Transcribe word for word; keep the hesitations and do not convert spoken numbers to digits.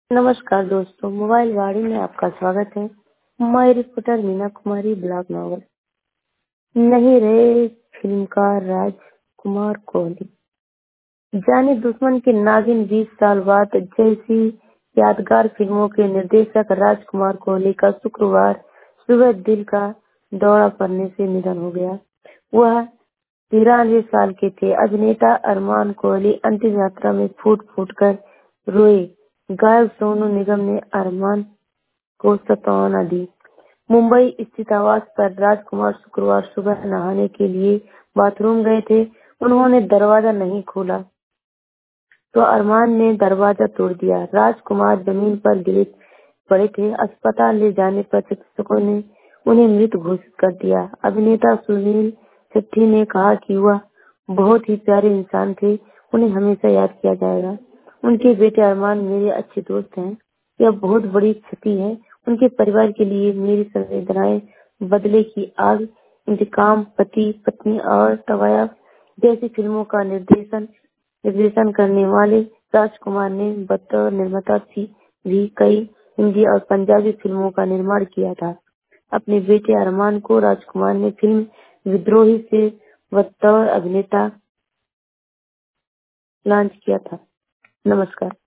नमस्कार दोस्तों, मोबाइल वाणी में आपका स्वागत है। मैं reporter Meena Kumari. Blog novel नहीं रहे फिल्मकार राजकुमार कोहली। जाने दुश्मन की नागिन बीस साल बाद जैसी यादगार फिल्मों के निर्देशक राजकुमार कोहली का शुक्रवार सुबह दिल का दौरा पड़ने से निधन हो गया। वह तिरानवे साल के थे। अभिनेता अरमान कोहली अंतिम यात्रा में फूट फूट कर रोए। गायक सोनू निगम ने अरमान को सांत्वना दी। मुंबई स्थित आवास पर राजकुमार शुक्रवार सुबह नहाने के लिए बाथरूम गए थे। उन्होंने दरवाजा नहीं खोला तो अरमान ने दरवाजा तोड़ दिया। राजकुमार जमीन पर गिरे पड़े थे। अस्पताल ले जाने पर चिकित्सकों ने उन्हें मृत घोषित कर दिया। अभिनेता सुनील शेट्टी ने कहा कि वह बहुत ही प्यारे इंसान थे, उन्हें हमेशा याद किया जाएगा। उनके बेटे अरमान मेरे अच्छे दोस्त हैं। यह बहुत बड़ी क्षति है। उनके परिवार के लिए मेरी संवेदनाएं। बदले की आग, इंतकाम, पति पत्नी और तवायफ जैसी फिल्मों का निर्देशन निर्देशन करने वाले राजकुमार ने बतौर निर्माता भी कई हिंदी और पंजाबी फिल्मों का निर्माण किया था। अपने बेटे अरमान को राजकुमार ने फिल्म विद्रोही से बतौर अभिनेता लॉन्च किया था। नमस्कार।